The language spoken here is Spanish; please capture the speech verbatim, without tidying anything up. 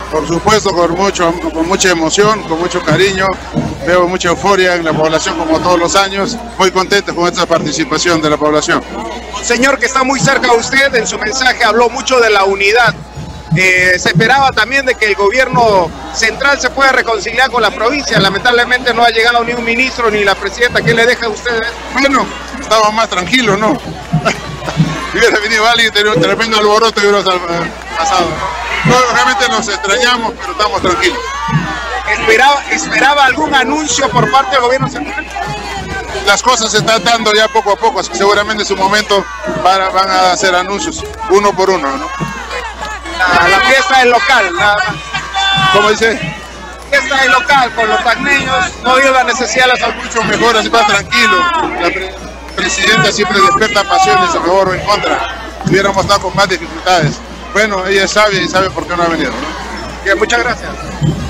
Por supuesto, con, mucho, con mucha emoción, con mucho cariño. Veo mucha euforia en la población como todos los años. Muy contento con esta participación de la población. Un señor que está muy cerca de usted, en su mensaje habló mucho de la unidad. Eh, se esperaba también de que el gobierno central se pueda reconciliar con la provincia. Lamentablemente no ha llegado ni un ministro ni la presidenta. ¿Qué le deja a ustedes? Bueno, estamos más tranquilos, ¿no? Si hubiera venido alguien, tenía un tremendo alboroto y hubiera pasado, ¿no? No, realmente nos extrañamos, pero estamos tranquilos. ¿Esperaba, ¿Esperaba algún anuncio por parte del gobierno central? Las cosas se están dando ya poco a poco, así que seguramente en su momento van a, van a hacer anuncios, uno por uno, ¿no? La, la fiesta es local, la, ¿Cómo dice? La fiesta es local, con los tacneños, no vio la necesidad de las mucho mejor, así más tranquilo. La pre presidenta siempre despierta pasiones a favor o en contra. Hubiéramos estado con más dificultades. Bueno, ella es sabia y sabe por qué no ha venido, ¿no? Bien, muchas gracias.